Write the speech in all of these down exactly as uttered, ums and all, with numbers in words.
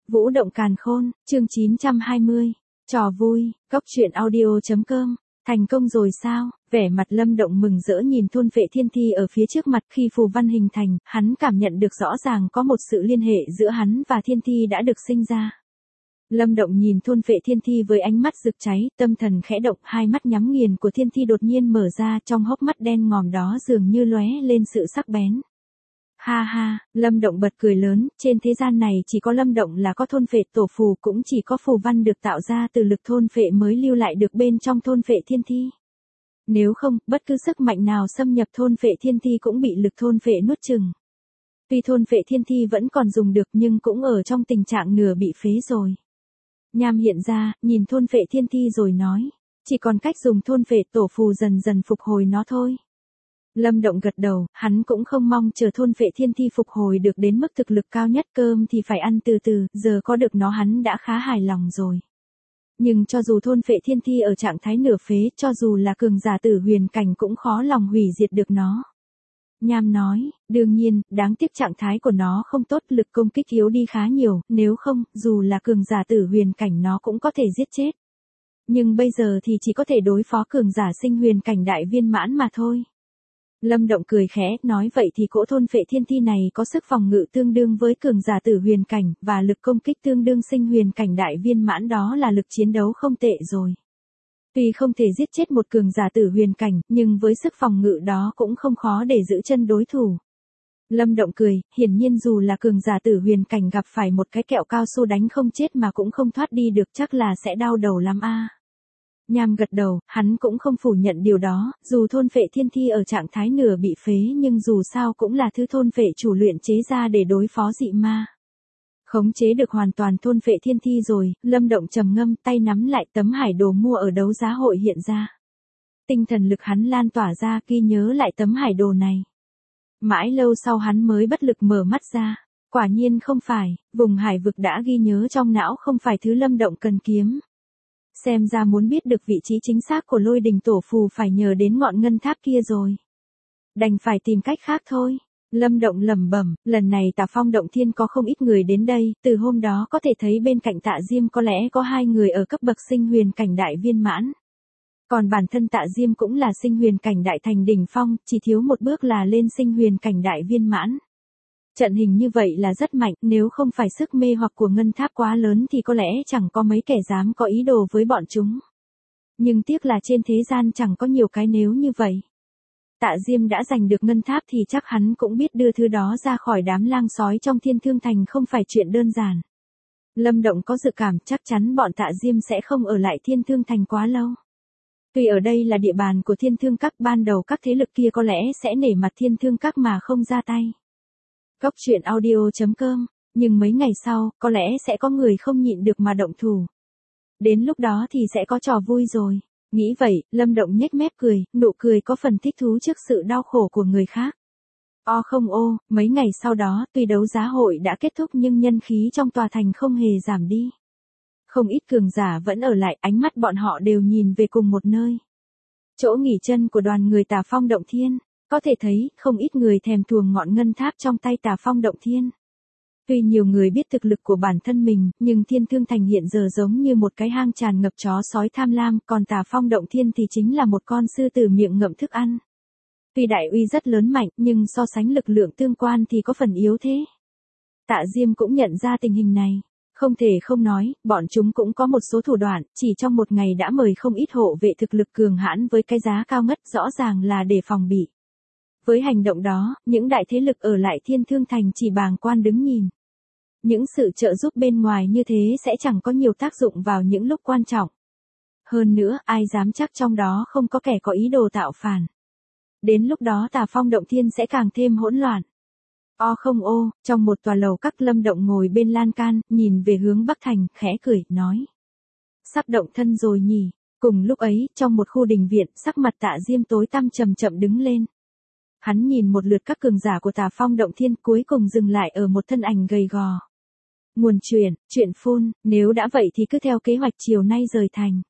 Vũ động càn khôn, chương chín trăm hai mươi. Trò vui, cốc truyện audio.com. Thành công rồi sao? Vẻ mặt Lâm Động mừng rỡ nhìn thôn vệ thiên thi ở phía trước mặt. Khi phù văn hình thành, hắn cảm nhận được rõ ràng có một sự liên hệ giữa hắn và thiên thi đã được sinh ra. Lâm Động nhìn thôn vệ thiên thi với ánh mắt rực cháy, tâm thần khẽ động, hai mắt nhắm nghiền của thiên thi đột nhiên mở ra, trong hốc mắt đen ngòm đó dường như lóe lên sự sắc bén. Ha ha, Lâm Động bật cười lớn, trên thế gian này chỉ có Lâm Động là có thôn phệ tổ phù, cũng chỉ có phù văn được tạo ra từ lực thôn phệ mới lưu lại được bên trong thôn phệ thiên thi. Nếu không, bất cứ sức mạnh nào xâm nhập thôn phệ thiên thi cũng bị lực thôn phệ nuốt chửng. Tuy thôn phệ thiên thi vẫn còn dùng được nhưng cũng ở trong tình trạng nửa bị phế rồi. Nham hiện ra, nhìn thôn phệ thiên thi rồi nói, chỉ còn cách dùng thôn phệ tổ phù dần dần phục hồi nó thôi. Lâm Động gật đầu, hắn cũng không mong chờ thôn vệ thiên thi phục hồi được đến mức thực lực cao nhất, cơm thì phải ăn từ từ, giờ có được nó hắn đã khá hài lòng rồi. Nhưng cho dù thôn vệ thiên thi ở trạng thái nửa phế, cho dù là cường giả tử huyền cảnh cũng khó lòng hủy diệt được nó. Nham nói, đương nhiên, đáng tiếc trạng thái của nó không tốt, lực công kích yếu đi khá nhiều, nếu không, dù là cường giả tử huyền cảnh nó cũng có thể giết chết. Nhưng bây giờ thì chỉ có thể đối phó cường giả sinh huyền cảnh đại viên mãn mà thôi. Lâm Động cười khẽ, nói vậy thì cỗ thôn phệ thiên thi này có sức phòng ngự tương đương với cường giả tử huyền cảnh, và lực công kích tương đương sinh huyền cảnh đại viên mãn, đó là lực chiến đấu không tệ rồi. Tuy không thể giết chết một cường giả tử huyền cảnh, nhưng với sức phòng ngự đó cũng không khó để giữ chân đối thủ. Lâm Động cười, hiển nhiên dù là cường giả tử huyền cảnh gặp phải một cái kẹo cao su đánh không chết mà cũng không thoát đi được, chắc là sẽ đau đầu lắm a. Nham gật đầu, hắn cũng không phủ nhận điều đó, dù thôn phệ thiên thi ở trạng thái nửa bị phế nhưng dù sao cũng là thứ thôn phệ chủ luyện chế ra để đối phó dị ma. Khống chế được hoàn toàn thôn phệ thiên thi rồi, Lâm Động trầm ngâm, tay nắm lại tấm hải đồ mua ở đấu giá hội hiện ra. Tinh thần lực hắn lan tỏa ra, ghi nhớ lại tấm hải đồ này. Mãi lâu sau hắn mới bất lực mở mắt ra. Quả nhiên không phải, vùng hải vực đã ghi nhớ trong não không phải thứ Lâm Động cần kiếm. Xem ra muốn biết được vị trí chính xác của lôi đình tổ phù phải nhờ đến ngọn ngân tháp kia rồi. Đành phải tìm cách khác thôi. Lâm Động lẩm bẩm, lần này Tà Phong Động Thiên có không ít người đến đây, từ hôm đó có thể thấy bên cạnh Tạ Diêm có lẽ có hai người ở cấp bậc sinh huyền cảnh đại viên mãn. Còn bản thân Tạ Diêm cũng là sinh huyền cảnh đại thành đỉnh phong, chỉ thiếu một bước là lên sinh huyền cảnh đại viên mãn. Trận hình như vậy là rất mạnh, nếu không phải sức mê hoặc của ngân tháp quá lớn thì có lẽ chẳng có mấy kẻ dám có ý đồ với bọn chúng. Nhưng tiếc là trên thế gian chẳng có nhiều cái nếu như vậy. Tạ Diêm đã giành được ngân tháp thì chắc hắn cũng biết đưa thứ đó ra khỏi đám lang sói trong Thiên Thương Thành không phải chuyện đơn giản. Lâm Động có dự cảm chắc chắn bọn Tạ Diêm sẽ không ở lại Thiên Thương Thành quá lâu. Tuy ở đây là địa bàn của Thiên Thương Các, ban đầu các thế lực kia có lẽ sẽ nể mặt Thiên Thương Các mà không ra tay. Cốc truyện audio.com, nhưng mấy ngày sau, có lẽ sẽ có người không nhịn được mà động thủ. Đến lúc đó thì sẽ có trò vui rồi. Nghĩ vậy, Lâm Động nhếch mép cười, nụ cười có phần thích thú trước sự đau khổ của người khác. O không ô, mấy ngày sau đó, tuy đấu giá hội đã kết thúc nhưng nhân khí trong tòa thành không hề giảm đi. Không ít cường giả vẫn ở lại, ánh mắt bọn họ đều nhìn về cùng một nơi. Chỗ nghỉ chân của đoàn người Tà Phong Động Thiên. Có thể thấy, không ít người thèm thuồng ngọn ngân tháp trong tay Tà Phong Động Thiên. Tuy nhiều người biết thực lực của bản thân mình, nhưng Thiên Thương Thành hiện giờ giống như một cái hang tràn ngập chó sói tham lam, còn Tà Phong Động Thiên thì chính là một con sư tử miệng ngậm thức ăn. Tuy đại uy rất lớn mạnh, nhưng so sánh lực lượng tương quan thì có phần yếu thế. Tạ Diêm cũng nhận ra tình hình này. Không thể không nói, bọn chúng cũng có một số thủ đoạn, chỉ trong một ngày đã mời không ít hộ vệ thực lực cường hãn với cái giá cao ngất, rõ ràng là để phòng bị. Với hành động đó, những đại thế lực ở lại Thiên Thương Thành chỉ bàng quan đứng nhìn. Những sự trợ giúp bên ngoài như thế sẽ chẳng có nhiều tác dụng vào những lúc quan trọng. Hơn nữa, ai dám chắc trong đó không có kẻ có ý đồ tạo phản. Đến lúc đó Tà Phong Động Thiên sẽ càng thêm hỗn loạn. O không ô, trong một tòa lầu các, Lâm Động ngồi bên lan can, nhìn về hướng Bắc Thành, khẽ cười, nói. Sắp động thân rồi nhỉ. Cùng lúc ấy, trong một khu đình viện, sắc mặt Tạ Diêm tối tăm chậm chậm đứng lên. Hắn nhìn một lượt các cường giả của Tà Phong Động Thiên, cuối cùng dừng lại ở một thân ảnh gầy gò. Nguồn truyền, chuyện phun, nếu đã vậy thì cứ theo kế hoạch chiều nay rời thành.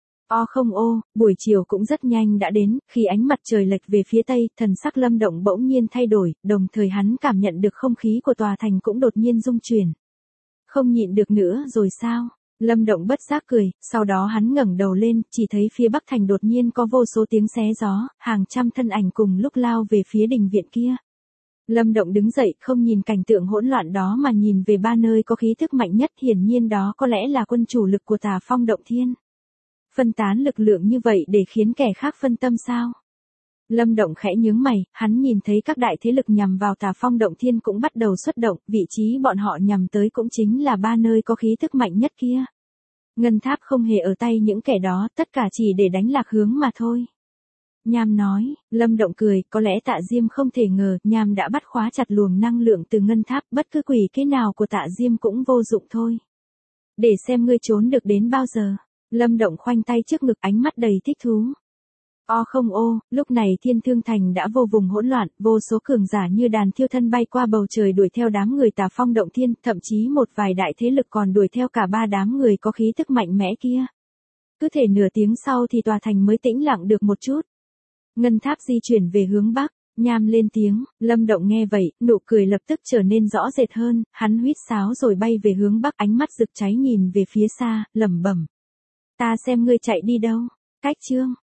O không ô, buổi chiều cũng rất nhanh đã đến, khi ánh mặt trời lệch về phía tây, thần sắc Lâm Động bỗng nhiên thay đổi, đồng thời hắn cảm nhận được không khí của tòa thành cũng đột nhiên rung chuyển. Không nhịn được nữa rồi sao? Lâm Động bất giác cười, sau đó hắn ngẩng đầu lên, chỉ thấy phía Bắc Thành đột nhiên có vô số tiếng xé gió, hàng trăm thân ảnh cùng lúc lao về phía đình viện kia. Lâm Động đứng dậy, không nhìn cảnh tượng hỗn loạn đó mà nhìn về ba nơi có khí thức mạnh nhất, hiển nhiên đó có lẽ là quân chủ lực của Tà Phong Động Thiên. Phân tán lực lượng như vậy để khiến kẻ khác phân tâm sao? Lâm Động khẽ nhướng mày, hắn nhìn thấy các đại thế lực nhằm vào Tà Phong Động Thiên cũng bắt đầu xuất động, vị trí bọn họ nhằm tới cũng chính là ba nơi có khí thức mạnh nhất kia. Ngân tháp không hề ở tay những kẻ đó, tất cả chỉ để đánh lạc hướng mà thôi. Nham nói, Lâm Động cười, có lẽ Tạ Diêm không thể ngờ, Nham đã bắt khóa chặt luồng năng lượng từ ngân tháp, bất cứ quỷ kế nào của Tạ Diêm cũng vô dụng thôi. Để xem ngươi trốn được đến bao giờ. Lâm Động khoanh tay trước ngực, ánh mắt đầy thích thú. O không ô, lúc này Thiên Thương Thành đã vô vùng hỗn loạn, vô số cường giả như đàn thiêu thân bay qua bầu trời đuổi theo đám người Tà Phong Động Thiên, thậm chí một vài đại thế lực còn đuổi theo cả ba đám người có khí tức mạnh mẽ kia. Cứ thể nửa tiếng sau thì tòa thành mới tĩnh lặng được một chút. Ngân tháp di chuyển về hướng Bắc, Nham lên tiếng, Lâm Động nghe vậy, nụ cười lập tức trở nên rõ rệt hơn, hắn huýt sáo rồi bay về hướng Bắc, ánh mắt rực cháy nhìn về phía xa, lẩm bẩm. Ta xem ngươi chạy đi đâu, cách chương.